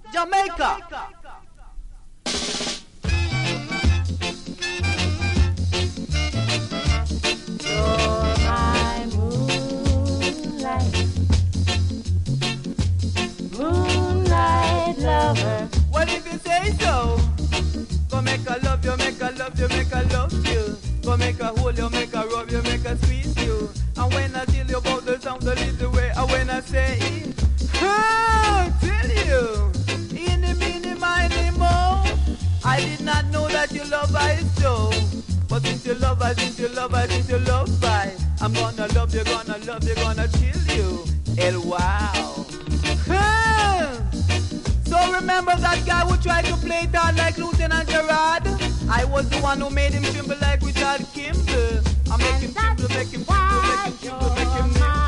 Jamaica. You're my moonlight, moonlight lover. Well, if you say so, go make a love you, make a love you, make a love you. Go make a hold you, make a rub you, make a squeeze you. And when I tell you about the sound, the little way, and when I say, tell you, any, mini, miny, mo. I did not know that you love I so. But since you love I, since you love I, since you love I, I'm gonna love you, gonna love you, gonna chill you. El wow. So remember that guy who tried to play it out like Lieutenant Gerard? I was the one who made him tremble like Richard Kimball. I make him tremble, make him tremble, make him tremble, make him tremble.